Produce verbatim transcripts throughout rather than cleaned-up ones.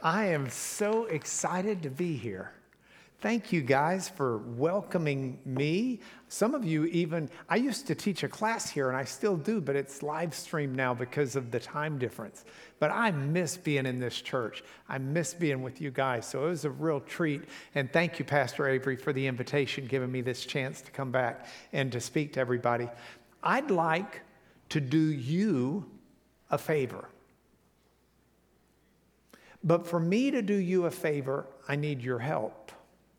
I am so excited to be here. Thank you guys for welcoming me. Some of you even, I used to teach a class here and I still do, but it's live streamed now because of the time difference. But I miss being in this church. I miss being with you guys. So it was a real treat. And thank you, Pastor Avery, for the invitation, giving me this chance to come back and to speak to everybody. I'd like to do you a favor. But for me to do you a favor, I need your help.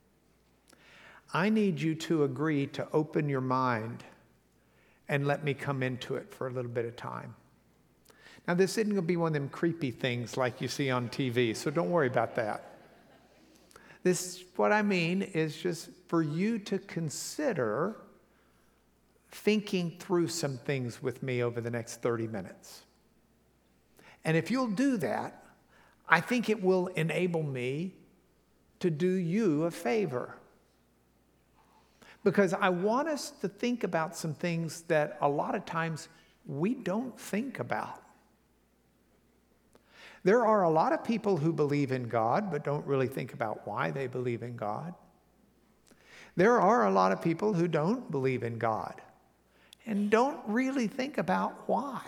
I need you to agree to open your mind and let me come into it for a little bit of time. Now, this isn't going to be one of them creepy things like you see on T V, so don't worry about that. This, what I mean is just for you to consider thinking through some things with me over the next thirty minutes. And if you'll do that, I think it will enable me to do you a favor. Because I want us to think about some things that a lot of times we don't think about. There are a lot of people who believe in God but don't really think about why they believe in God. There are a lot of people who don't believe in God and don't really think about why.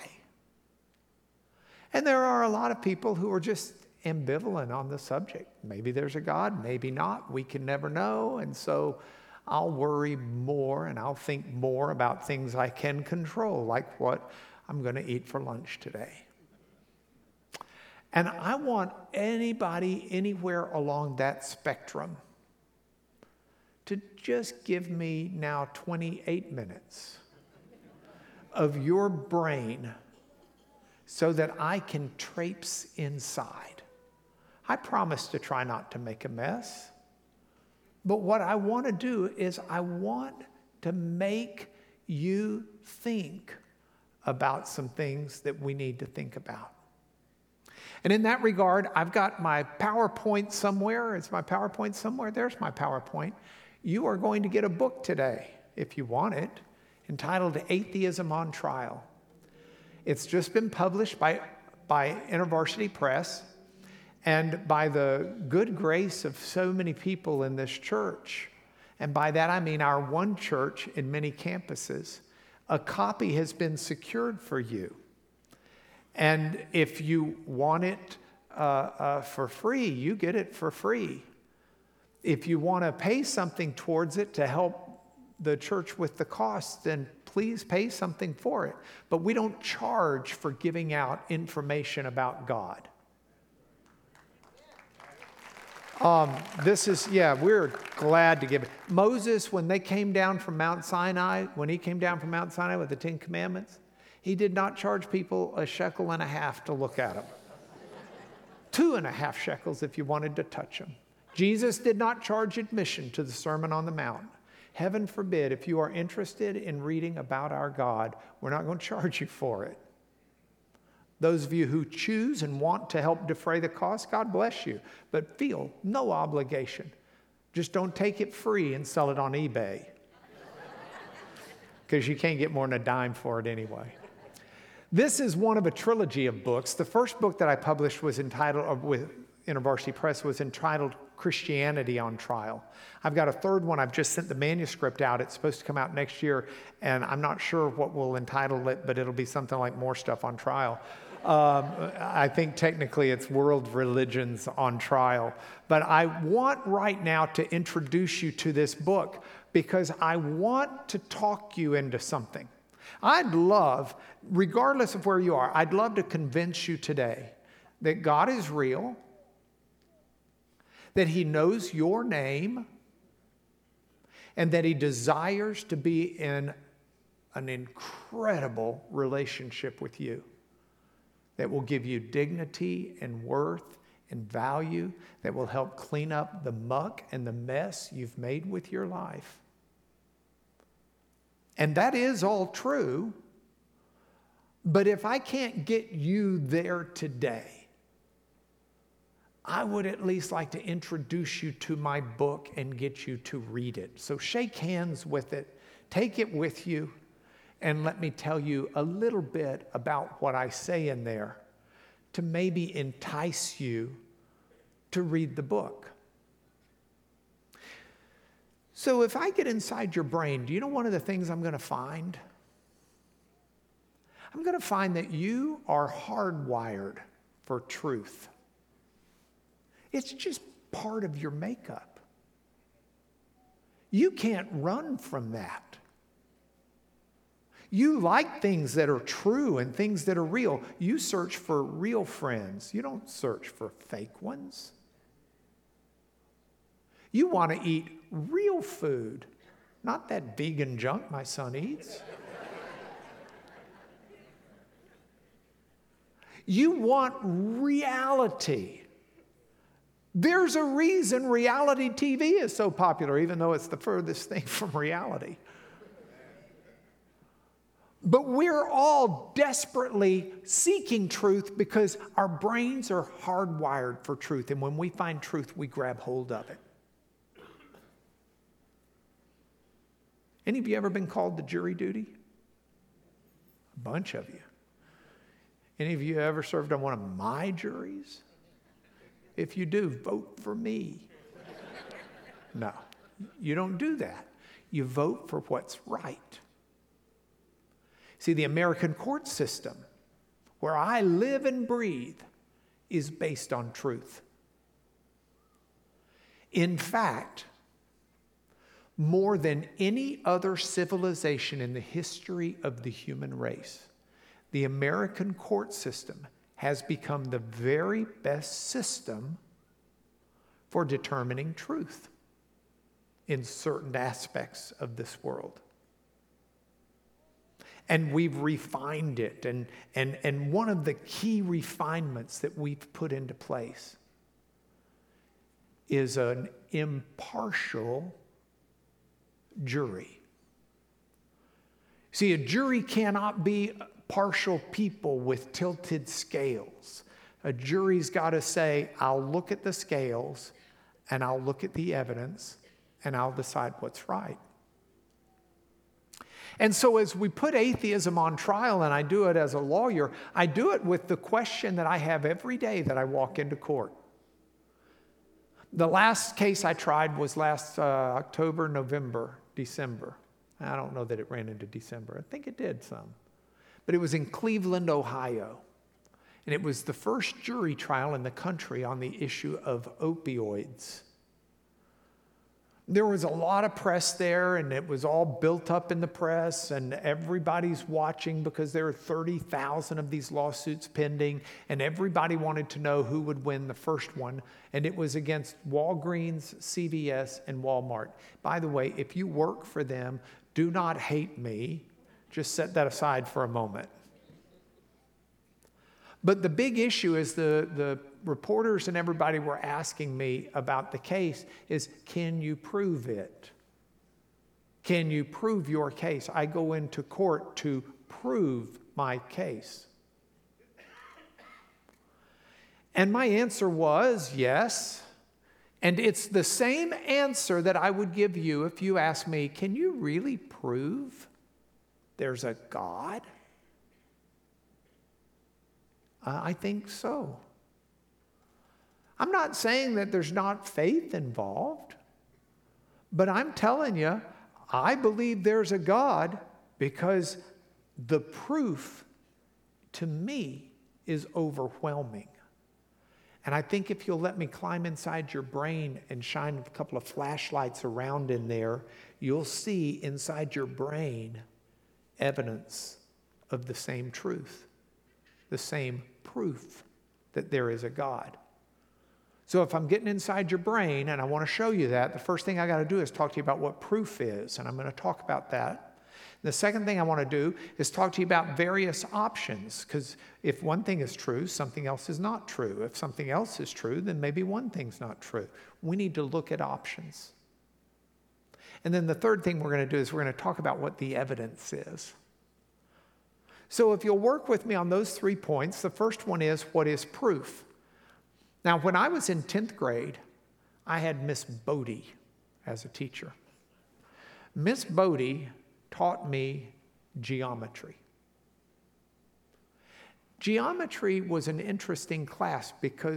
And there are a lot of people who are just ambivalent on the subject. Maybe there's a God, maybe not. We can never know. And so I'll worry more and I'll think more about things I can control, like what I'm going to eat for lunch today. And I want anybody anywhere along that spectrum to just give me now twenty-eight minutes of your brain so that I can traipse inside. I promise to try not to make a mess. But what I want to do is I want to make you think about some things that we need to think about. And in that regard, I've got my PowerPoint somewhere. Is my PowerPoint somewhere? There's my PowerPoint. You are going to get a book today, if you want it, entitled Atheism on Trial. It's just been published by, by InterVarsity Press. And by the good grace of so many people in this church, and by that I mean our one church in many campuses, a copy has been secured for you. And if you want it uh, uh, for free, you get it for free. If you want to pay something towards it to help the church with the cost, then please pay something for it. But we don't charge for giving out information about God. Um, this is, yeah, we're glad to give it. Moses, when they came down from Mount Sinai, when he came down from Mount Sinai with the Ten Commandments, he did not charge people a shekel and a half to look at them. Two and a half shekels if you wanted to touch them. Jesus did not charge admission to the Sermon on the Mount. Heaven forbid, if you are interested in reading about our God, we're not going to charge you for it. Those of you who choose and want to help defray the cost, God bless you. But feel no obligation. Just don't take it free and sell it on eBay. Because you can't get more than a dime for it anyway. This is one of a trilogy of books. The first book that I published was entitled, or with InterVarsity Press, was entitled Christianity on Trial. I've got a third one. I've just sent the manuscript out. It's supposed to come out next year, and I'm not sure what we'll entitle it, but it'll be something like More Stuff on Trial. Um, I think technically it's World Religions on Trial. But I want right now to introduce you to this book because I want to talk you into something. I'd love, regardless of where you are, I'd love to convince you today that God is real, that He knows your name, and that He desires to be in an incredible relationship with you that will give you dignity and worth and value, that will help clean up the muck and the mess you've made with your life. And that is all true, but if I can't get you there today, I would at least like to introduce you to my book and get you to read it. So shake hands with it, take it with you, and let me tell you a little bit about what I say in there to maybe entice you to read the book. So if I get inside your brain, do you know one of the things I'm going to find? I'm going to find that you are hardwired for truth. It's just part of your makeup. You can't run from that. You like things that are true and things that are real. You search for real friends. You don't search for fake ones. You want to eat real food, not that vegan junk my son eats. You want reality. There's a reason reality T V is so popular, even though it's the furthest thing from reality. But we're all desperately seeking truth because our brains are hardwired for truth. And when we find truth, we grab hold of it. Any of you ever been called to jury duty? A bunch of you. Any of you ever served on one of my juries? If you do, vote for me. No, you don't do that. You vote for what's right. See, the American court system, where I live and breathe, is based on truth. In fact, more than any other civilization in the history of the human race, the American court system has become the very best system for determining truth in certain aspects of this world. And we've refined it. And, and, and one of the key refinements that we've put into place is an impartial jury. See, a jury cannot be partial people with tilted scales. A jury's got to say, I'll look at the scales and I'll look at the evidence and I'll decide what's right. And so as we put atheism on trial, and I do it as a lawyer, I do it with the question that I have every day that I walk into court. The last case I tried was last uh, October, November, December. I don't know that it ran into December. I think it did some. But it was in Cleveland, Ohio. And it was the first jury trial in the country on the issue of opioids. There was a lot of press there, and it was all built up in the press, and everybody's watching because there are thirty thousand of these lawsuits pending, and everybody wanted to know who would win the first one, and it was against Walgreens, C V S, and Walmart. By the way, if you work for them, do not hate me. Just set that aside for a moment. But the big issue is the, the reporters and everybody were asking me about the case is, can you prove it? Can you prove your case? I go into court to prove my case. And my answer was yes. And it's the same answer that I would give you if you asked me, can you really prove there's a God? Uh, I think so. I'm not saying that there's not faith involved, but I'm telling you, I believe there's a God because the proof to me is overwhelming. And I think if you'll let me climb inside your brain and shine a couple of flashlights around in there, you'll see inside your brain evidence of the same truth, the same proof that there is a God. So if I'm getting inside your brain and I want to show you that, the first thing I got to do is talk to you about what proof is, and I'm going to talk about that. The second thing I want to do is talk to you about various options, because if one thing is true, something else is not true. If something else is true, then maybe one thing's not true. We need to look at options. And then the third thing we're going to do is we're going to talk about what the evidence is. So if you'll work with me on those three points, the first one is, what is proof? Now, when I was in tenth grade, I had Miss Bodie as a teacher. Miss Bodie taught me geometry. Geometry was an interesting class because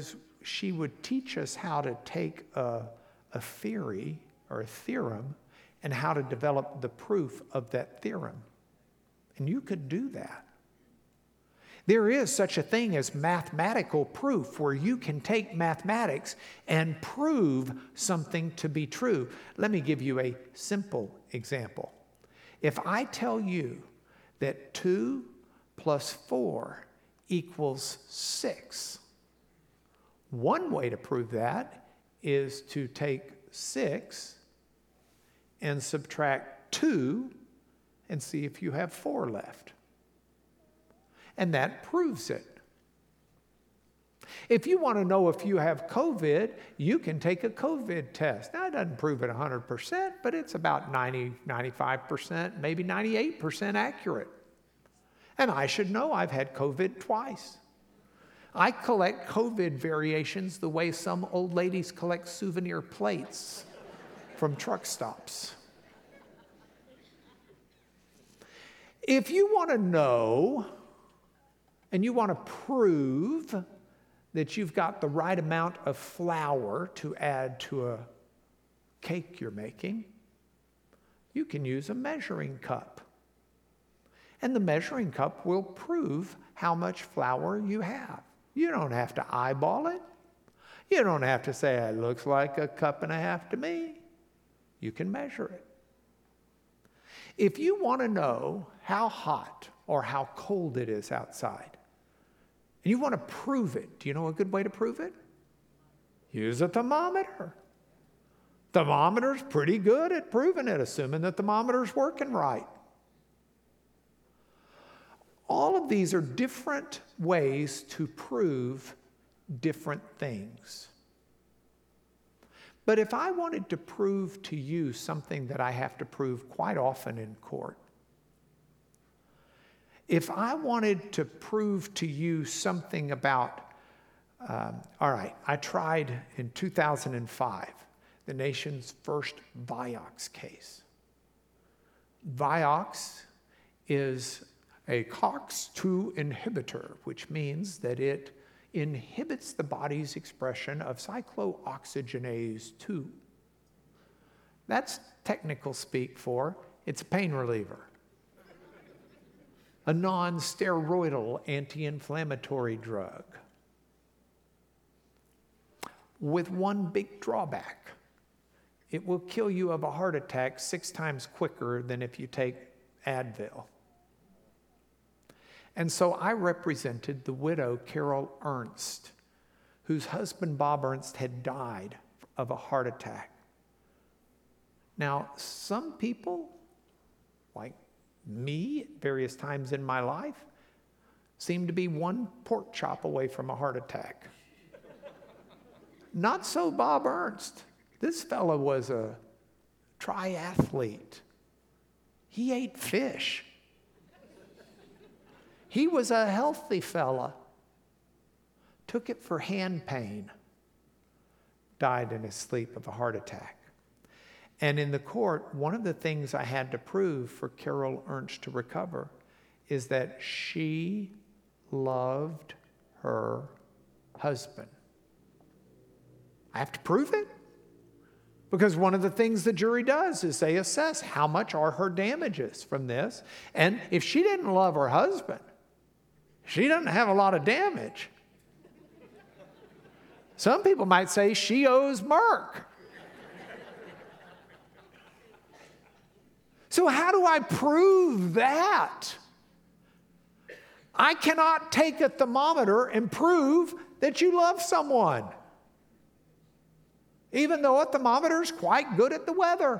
she would teach us how to take a, a theory or a theorem and how to develop the proof of that theorem. And you could do that. There is such a thing as mathematical proof, where you can take mathematics and prove something to be true. Let me give you a simple example. If I tell you that two plus four equals six, one way to prove that is to take six and subtract two and see if you have four left. And that proves it. If you want to know if you have COVID, you can take a COVID test. Now, it doesn't prove it one hundred percent, but it's about ninety, ninety-five percent, maybe ninety-eight percent accurate. And I should know I've had COVID twice. I collect COVID variations the way some old ladies collect souvenir plates from truck stops. If you want to know and you want to prove that you've got the right amount of flour to add to a cake you're making, you can use a measuring cup. And the measuring cup will prove how much flour you have. You don't have to eyeball it. You don't have to say, it looks like a cup and a half to me. You can measure it. If you want to know how hot or how cold it is outside, and you want to prove it, do you know a good way to prove it? Use a thermometer. Thermometer's pretty good at proving it, assuming the thermometer's working right. All of these are different ways to prove different things. But if I wanted to prove to you something that I have to prove quite often in court, if I wanted to prove to you something about, um, all right, I tried in two thousand five the nation's first Vioxx case. Vioxx is a COX two inhibitor, which means that it inhibits the body's expression of cyclooxygenase two. That's technical speak for it's a pain reliever. A non-steroidal anti-inflammatory drug with one big drawback. It will kill you of a heart attack six times quicker than if you take Advil. And so I represented the widow, Carol Ernst, whose husband, Bob Ernst, had died of a heart attack. Now, some people, like me at various times in my life, seem to be one pork chop away from a heart attack. Not so Bob Ernst. This fellow was a triathlete. He ate fish. He was a healthy fella. Took it for hand pain. Died in his sleep of a heart attack. And in the court, one of the things I had to prove for Carol Ernst to recover is that she loved her husband. I have to prove it. Because one of the things the jury does is they assess how much are her damages from this. And if she didn't love her husband, she doesn't have a lot of damage. Some people might say she owes Merck. So how do I prove that? I cannot take a thermometer and prove that you love someone, even though a thermometer is quite good at the weather.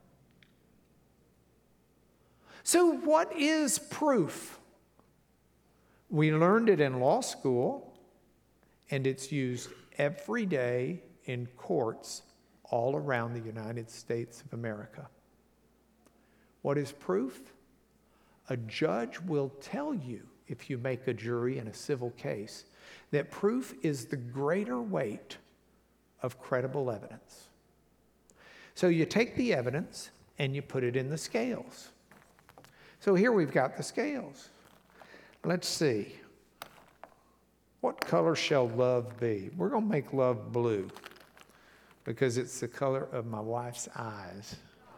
So what is proof? We learned it in law school, and it's used every day in courts all around the United States of America. What is proof? A judge will tell you, if you make a jury in a civil case, that proof is the greater weight of credible evidence. So you take the evidence and you put it in the scales. So here we've got the scales. Let's see. What color shall love be? We're going to make love blue because it's the color of my wife's eyes.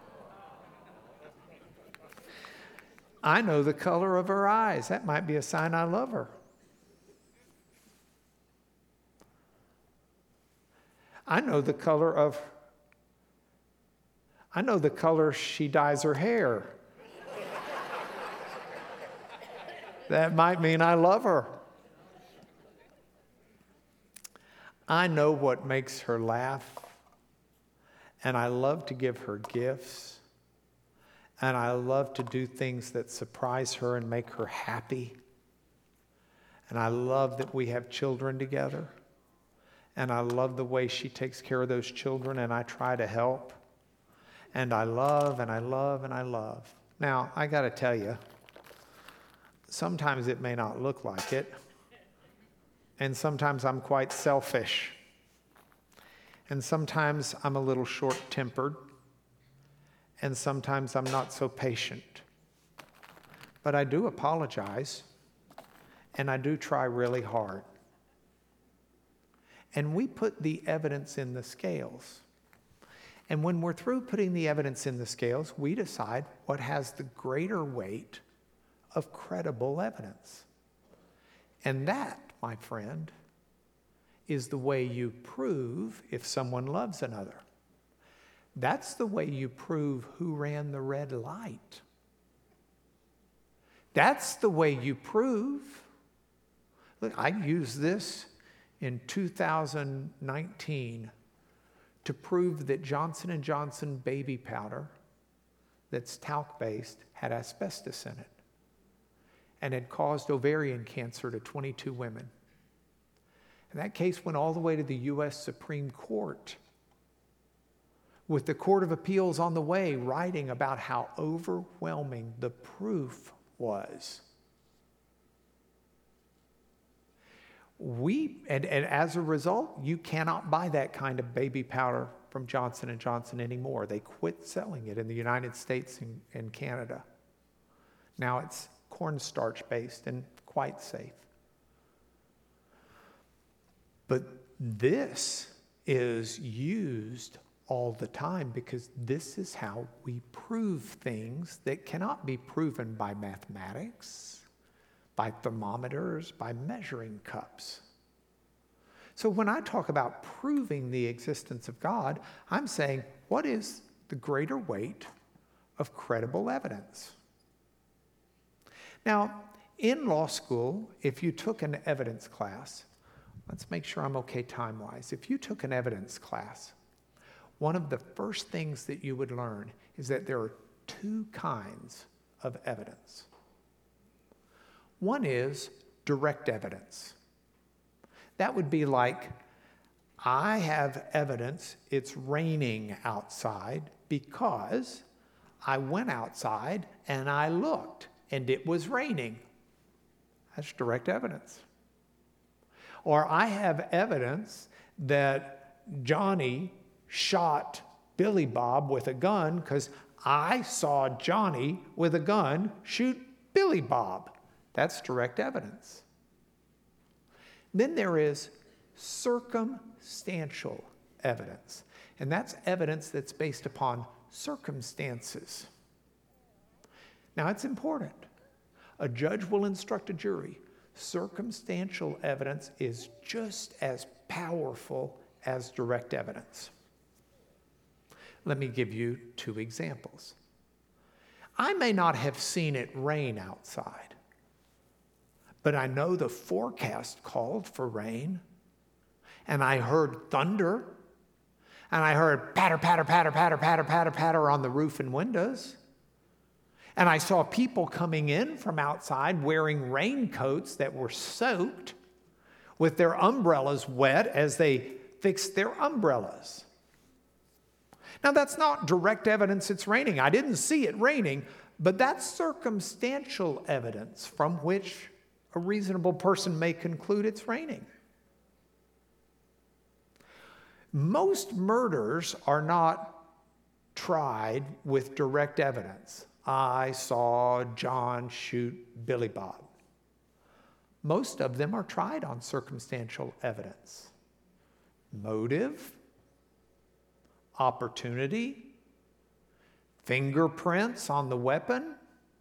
I know the color of her eyes. That might be a sign I love her. I know the color of, I know the color she dyes her hair. That might mean I love her. I know what makes her laugh, and I love to give her gifts, and I love to do things that surprise her and make her happy. And I love that we have children together, and I love the way she takes care of those children, and I try to help. And I love, and I love, and I love. Now, I got to tell you, sometimes it may not look like it. And sometimes I'm quite selfish. And sometimes I'm a little short-tempered. And sometimes I'm not so patient. But I do apologize. And I do try really hard. And we put the evidence in the scales. And when we're through putting the evidence in the scales, we decide what has the greater weight of credible evidence. And that, my friend, is the way you prove if someone loves another. That's the way you prove who ran the red light. That's the way you prove. Look, I used this in two thousand nineteen to prove that Johnson and Johnson baby powder that's talc-based had asbestos in it and had caused ovarian cancer to twenty-two women. And that case went all the way to the U S Supreme Court, with the Court of Appeals on the way writing about how overwhelming the proof was. We, and, and as a result, you cannot buy that kind of baby powder from Johnson and Johnson anymore. They quit selling it in the United States and, and Canada. Now it's cornstarch based and quite safe. But this is used all the time because this is how we prove things that cannot be proven by mathematics, by thermometers, by measuring cups. So when I talk about proving the existence of God, I'm saying, what is the greater weight of credible evidence? Now, in law school, if you took an evidence class, let's make sure I'm okay time-wise. If you took an evidence class, one of the first things that you would learn is that there are two kinds of evidence. One is direct evidence. That would be like, I have evidence it's raining outside because I went outside and I looked and it was raining. That's direct evidence. Or I have evidence that Johnny shot Billy Bob with a gun because I saw Johnny with a gun shoot Billy Bob. That's direct evidence. Then there is circumstantial evidence. And that's evidence that's based upon circumstances. Now, it's important. A judge will instruct a jury. Circumstantial evidence is just as powerful as direct evidence. Let me give you two examples. I may not have seen it rain outside, but I know the forecast called for rain, and I heard thunder, and I heard patter, patter, patter, patter, patter, patter, patter on the roof and windows. And I saw people coming in from outside wearing raincoats that were soaked with their umbrellas wet as they fixed their umbrellas. Now, that's not direct evidence it's raining. I didn't see it raining, but that's circumstantial evidence from which a reasonable person may conclude it's raining. Most murders are not tried with direct evidence. I saw John shoot Billy Bob. most of them are tried on circumstantial evidence. Motive, opportunity, fingerprints on the weapon,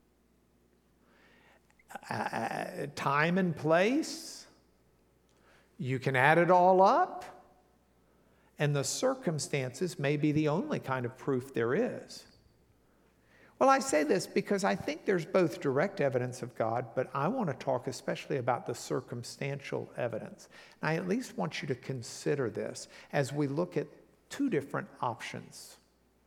uh, time and place. You can add it all up, and the circumstances may be the only kind of proof there is. Well, I say this because I think there's both direct evidence of God, but I want to talk especially about the circumstantial evidence. And I at least want you to consider this as we look at two different options.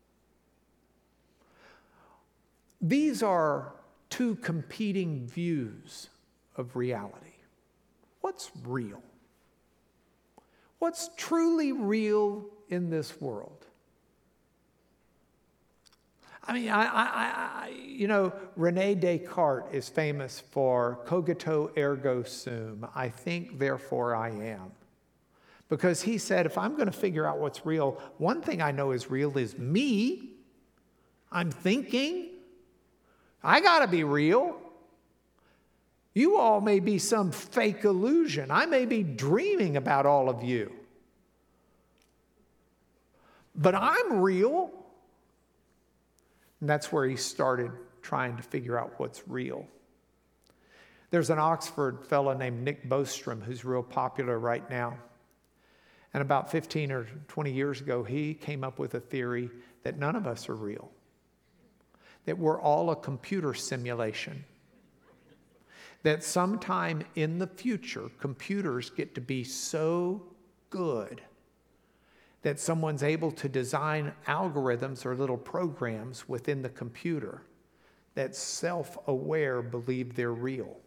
These are two competing views of reality. What's real? What's truly real in this world? I mean, I, I, I, you know, Rene Descartes is famous for cogito ergo sum. I think, therefore I am. Because he said, if I'm going to figure out what's real, one thing I know is real is me. I'm thinking. I got to be real. You all may be some fake illusion. I may be dreaming about all of you. But I'm real. And that's where he started trying to figure out what's real. There's an Oxford fellow named Nick Bostrom who's real popular right now. And about fifteen or twenty years ago, he came up with a theory that none of us are real. That we're all a computer simulation. That sometime in the future, computers get to be so good that someone's able to design algorithms or little programs within the computer that self-aware believe they're real.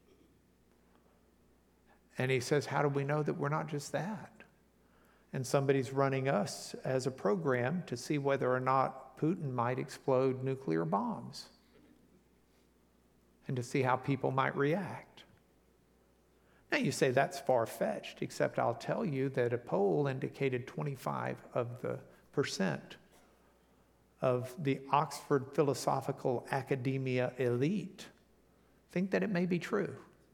And he says, how do we know that we're not just that? And somebody's running us as a program to see whether or not Putin might explode nuclear bombs and to see how people might react. Now you say that's far-fetched, except I'll tell you that a poll indicated twenty-five of the percent of the Oxford Philosophical Academia elite think that it may be true.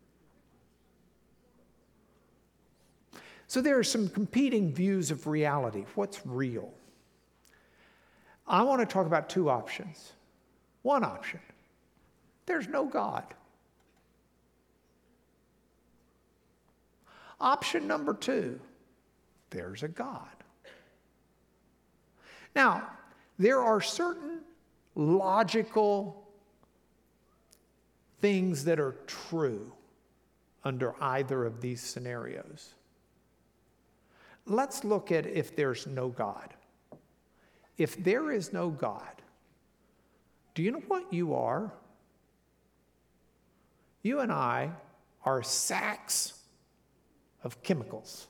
So there are some competing views of reality. What's real? I want to talk about two options. One option, there's no God. Option number two, there's a God. Now, there are certain logical things that are true under either of these scenarios. Let's look at if there's no God. If there is no God, do you know what you are? You and I are sacks of chemicals.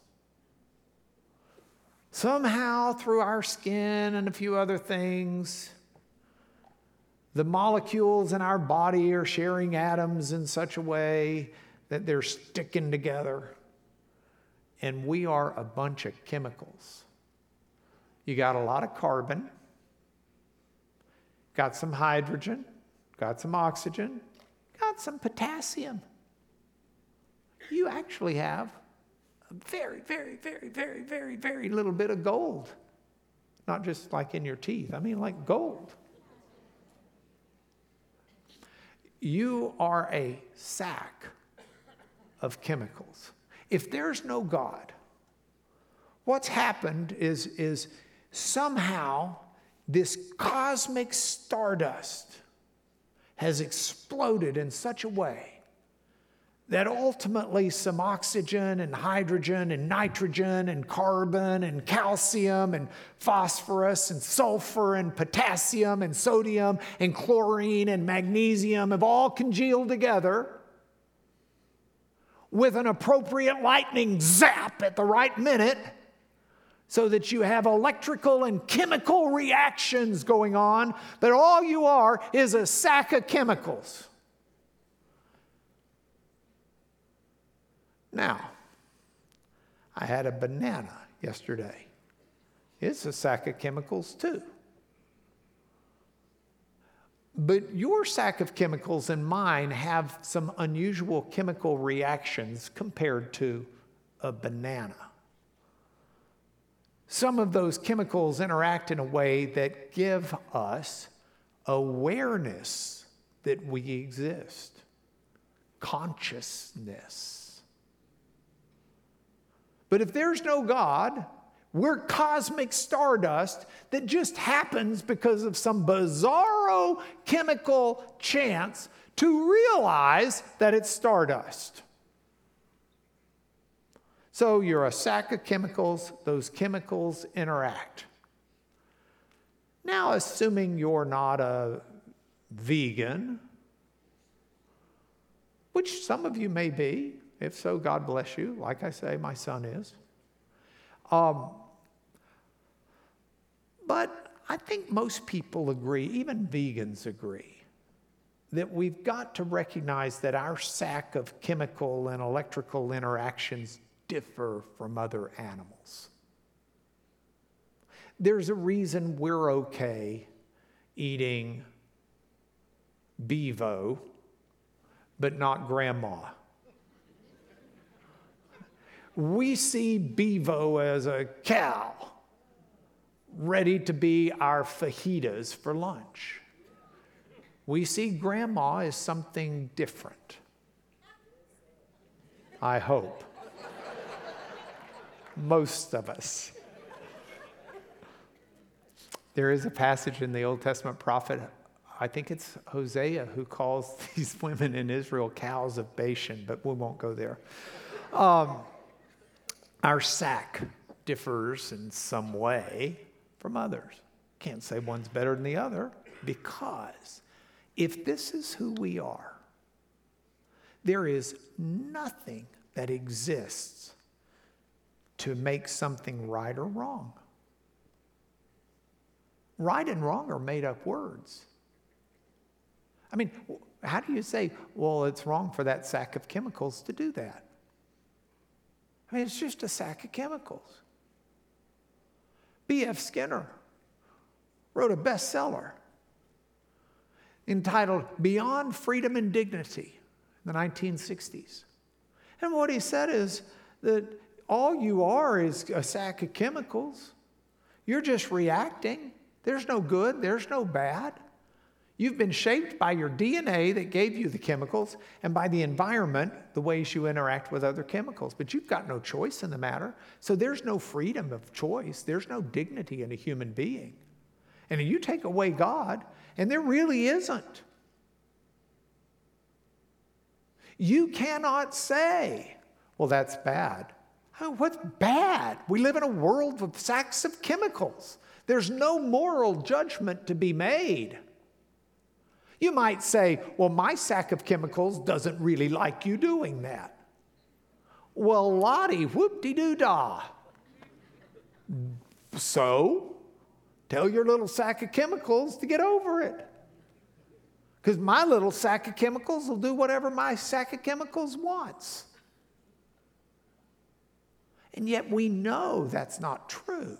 Somehow through our skin and a few other things, the molecules in our body are sharing atoms in such a way that they're sticking together. And we are a bunch of chemicals. You got a lot of carbon, got some hydrogen, got some oxygen, got some potassium. You actually have a very, very, very, very, very, very little bit of gold. Not just like in your teeth, I mean like gold. You are a sack of chemicals. If there's no God, what's happened is, is somehow this cosmic stardust has exploded in such a way that ultimately some oxygen and hydrogen and nitrogen and carbon and calcium and phosphorus and sulfur and potassium and sodium and chlorine and magnesium have all congealed together with an appropriate lightning zap at the right minute so that you have electrical and chemical reactions going on, but all you are is a sack of chemicals. Now, I had a banana yesterday. It's a sack of chemicals too. But your sack of chemicals and mine have some unusual chemical reactions compared to a banana. Some of those chemicals interact in a way that give us awareness that we exist, consciousness. But if there's no God, we're cosmic stardust that just happens because of some bizarro chemical chance to realize that it's stardust. So you're a sack of chemicals, those chemicals interact. Now, assuming you're not a vegan, which some of you may be, if so, God bless you. Like I say, my son is. Um, but I think most people agree, even vegans agree, that we've got to recognize that our sack of chemical and electrical interactions differ from other animals. There's a reason we're okay eating bevo, but not grandma. We see bevo as a cow, ready to be our fajitas for lunch. We see grandma as something different. I hope. Most of us. There is a passage in the Old Testament prophet, I think it's Hosea, who calls these women in Israel cows of Bashan, but we won't go there. Um, our sack differs in some way from others. Can't say one's better than the other, because if this is who we are, there is nothing that exists to make something right or wrong. Right and wrong are made up words. I mean, how do you say, well, it's wrong for that sack of chemicals to do that? I mean, it's just a sack of chemicals. B F Skinner wrote a bestseller entitled Beyond Freedom and Dignity in the nineteen sixties. And what he said is that all you are is a sack of chemicals. You're just reacting. There's no good, there's no bad. You've been shaped by your D N A that gave you the chemicals and by the environment, the ways you interact with other chemicals. But you've got no choice in the matter. So there's no freedom of choice. There's no dignity in a human being. And you take away God, and there really isn't. You cannot say, well, that's bad. What's bad? We live in a world of sacks of chemicals. There's no moral judgment to be made. You might say, well, my sack of chemicals doesn't really like you doing that. Well, Lottie, whoop-de-doo-dah. So, tell your little sack of chemicals to get over it. Because my little sack of chemicals will do whatever my sack of chemicals wants. And yet we know that's not true.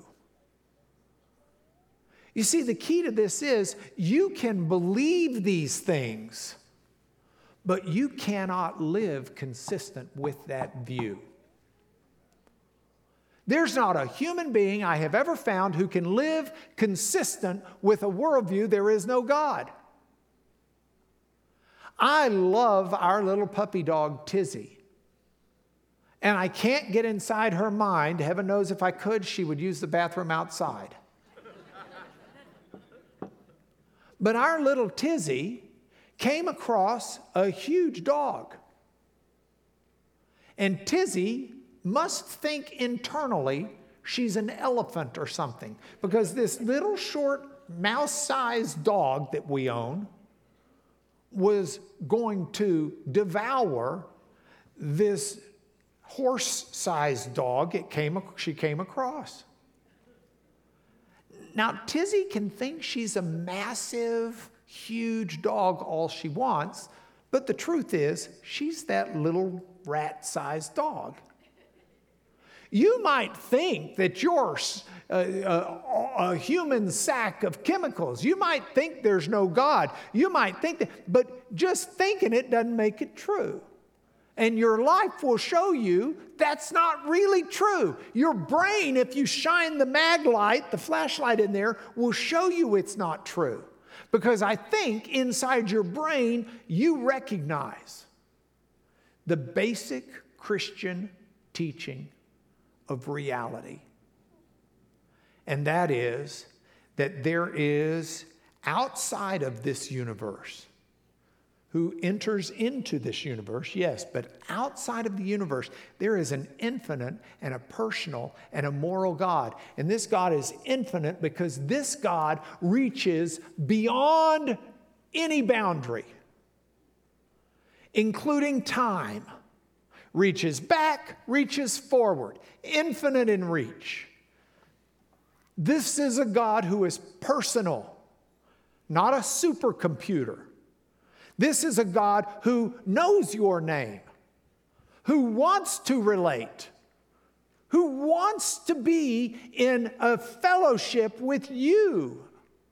You see, the key to this is you can believe these things, but you cannot live consistent with that view. There's not a human being I have ever found who can live consistent with a worldview there is no God. I love our little puppy dog, Tizzy. And I can't get inside her mind. Heaven knows if I could, she would use the bathroom outside. But our little Tizzy came across a huge dog. And Tizzy must think internally she's an elephant or something, because this little short mouse-sized dog that we own was going to devour this horse-sized dog it came, she came across. Now, Tizzy can think she's a massive, huge dog all she wants, but the truth is, she's that little rat-sized dog. You might think that you're a, a, a human sack of chemicals. You might think there's no God. You might think that, but just thinking it doesn't make it true. And your life will show you that's not really true. Your brain, if you shine the mag light, the flashlight in there, will show you it's not true. Because I think inside your brain, you recognize the basic Christian teaching of reality. And that is that there is outside of this universe who enters into this universe, yes, but outside of the universe, there is an infinite and a personal and a moral God. And this God is infinite because this God reaches beyond any boundary, including time. Reaches back, reaches forward, infinite in reach. This is a God who is personal, not a supercomputer. This is a God who knows your name, who wants to relate, who wants to be in a fellowship with you.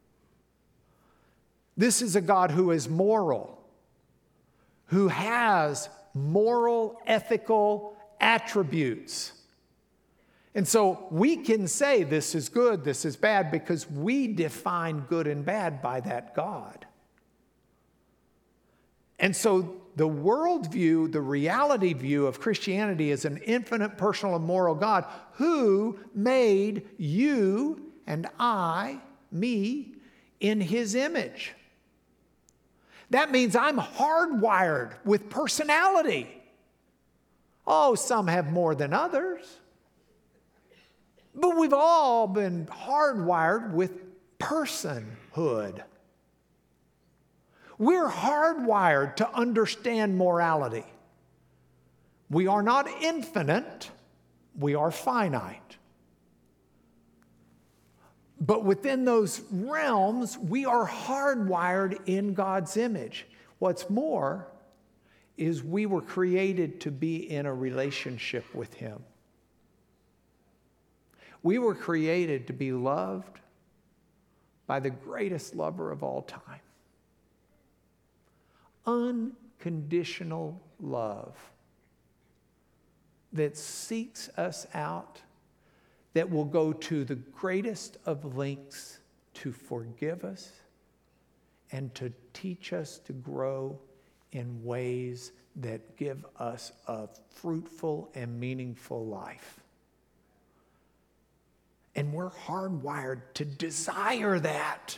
This is a God who is moral, who has moral, ethical attributes. And so we can say this is good, this is bad, because we define good and bad by that God. And so the worldview, the reality view of Christianity is an infinite, personal, and moral God who made you and I, me, in His image. That means I'm hardwired with personality. Oh, some have more than others. But we've all been hardwired with personhood. We're hardwired to understand morality. We are not infinite, we are finite. But within those realms, we are hardwired in God's image. What's more is we were created to be in a relationship with Him. We were created to be loved by the greatest lover of all time. Unconditional love that seeks us out, that will go to the greatest of lengths to forgive us and to teach us to grow in ways that give us a fruitful and meaningful life. And we're hardwired to desire that.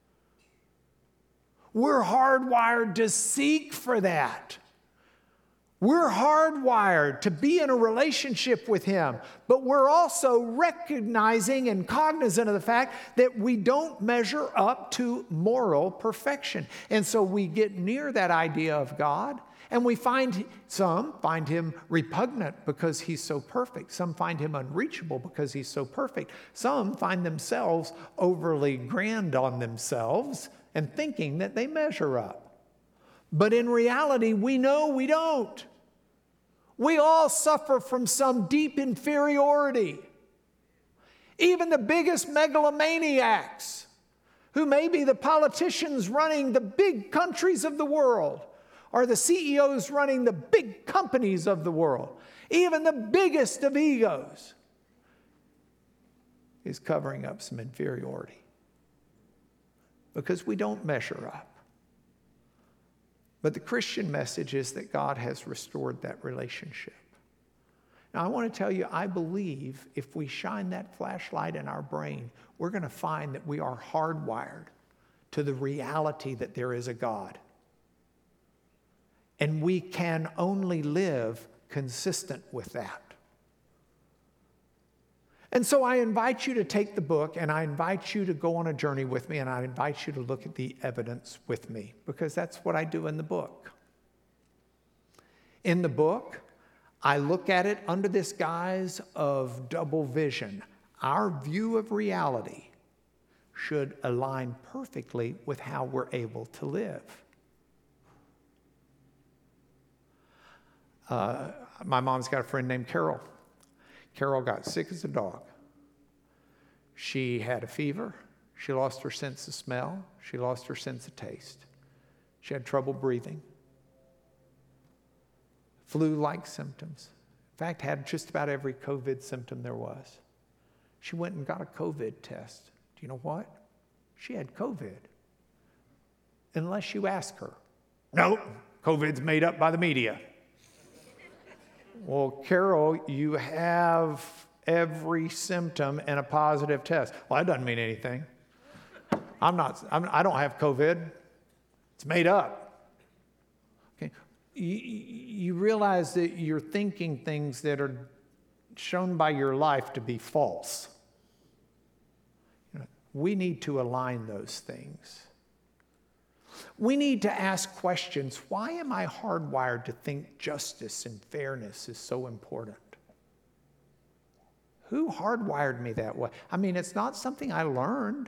We're hardwired to seek for that. We're hardwired to be in a relationship with Him, but we're also recognizing and cognizant of the fact that we don't measure up to moral perfection. And so we get near that idea of God, and we find some find Him repugnant because He's so perfect. Some find Him unreachable because He's so perfect. Some find themselves overly grand on themselves and thinking that they measure up. But in reality, we know we don't. We all suffer from some deep inferiority. Even the biggest megalomaniacs, who may be the politicians running the big countries of the world, or the C E Os running the big companies of the world, even the biggest of egos, is covering up some inferiority. Because we don't measure up. But the Christian message is that God has restored that relationship. Now, I want to tell you, I believe if we shine that flashlight in our brain, we're going to find that we are hardwired to the reality that there is a God. And we can only live consistent with that. And so I invite you to take the book, and I invite you to go on a journey with me, and I invite you to look at the evidence with me, because that's what I do in the book. In the book, I look at it under this guise of double vision. Our view of reality should align perfectly with how we're able to live. Uh, my mom's got a friend named Carol. Carol got sick as a dog. She had a fever. She lost her sense of smell. She lost her sense of taste. She had trouble breathing. Flu-like symptoms. In fact, had just about every COVID symptom there was. She went and got a COVID test. Do you know what? She had COVID. Unless you ask her. No, COVID's made up by the media. Well, Carol, you have every symptom and a positive test. Well, that doesn't mean anything. I'm not, I'm, I don't have COVID. It's made up. Okay. You, you realize that you're thinking things that are shown by your life to be false. You know, we need to align those things. We need to ask questions. Why am I hardwired to think justice and fairness is so important? Who hardwired me that way? I mean, it's not something I learned.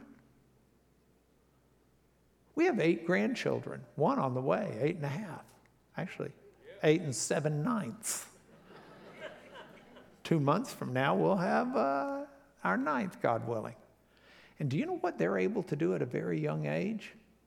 We have eight grandchildren, one on the way, eight and a half, actually, eight and seven ninths. Two months from now, we'll have uh, our ninth, God willing. And do you know what they're able to do at a very young age?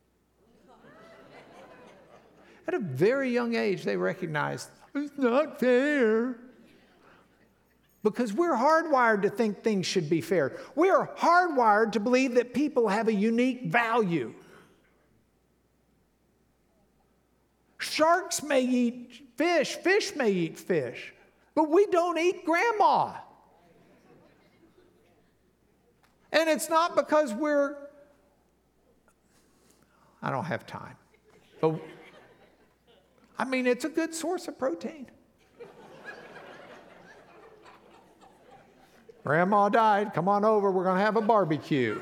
At a very young age, they recognize it's not fair. Because we're hardwired to think things should be fair. We are hardwired to believe that people have a unique value. Sharks may eat fish, fish may eat fish, but we don't eat grandma. And it's not because we're, I don't have time, but I mean, it's a good source of protein. Grandma died. Come on over. We're going to have a barbecue.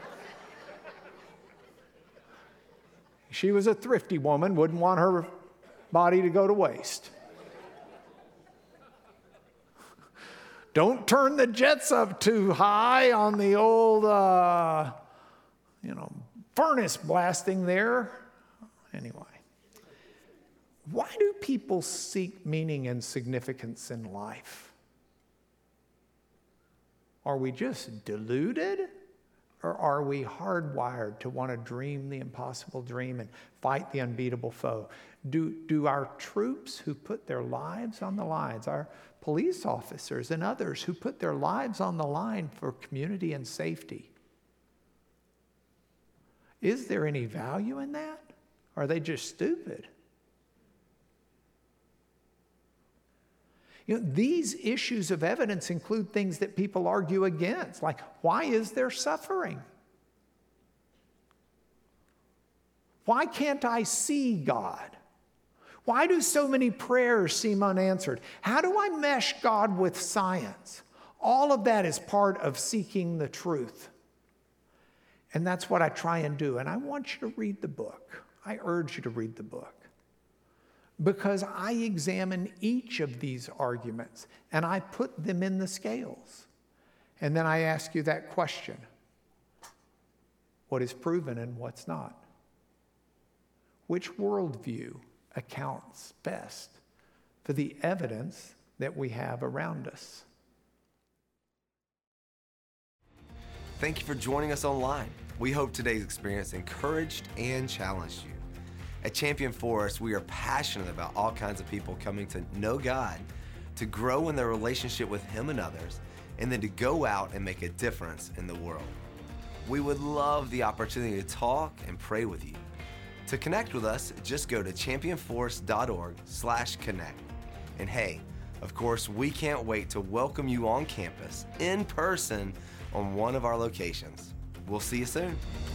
She was a thrifty woman, wouldn't want her body to go to waste. Don't turn the jets up too high on the old, uh, you know, furnace blasting there. Anyway. Why do people seek meaning and significance in life? Are we just deluded? Or are we hardwired to want to dream the impossible dream and fight the unbeatable foe? Do, do our troops who put their lives on the lines, our police officers and others who put their lives on the line for community and safety, is there any value in that? Or are they just stupid? You know, these issues of evidence include things that people argue against, like, why is there suffering? Why can't I see God? Why do so many prayers seem unanswered? How do I mesh God with science? All of that is part of seeking the truth. And that's what I try and do. And I want you to read the book. I urge you to read the book. Because I examine each of these arguments and I put them in the scales. And then I ask you that question. What is proven and what's not? Which worldview accounts best for the evidence that we have around us? Thank you for joining us online. We hope today's experience encouraged and challenged you. At Champion Forest, we are passionate about all kinds of people coming to know God, to grow in their relationship with Him and others, and then to go out and make a difference in the world. We would love the opportunity to talk and pray with you. To connect with us, just go to championforest.org slash connect. And hey, of course, we can't wait to welcome you on campus in person on one of our locations. We'll see you soon.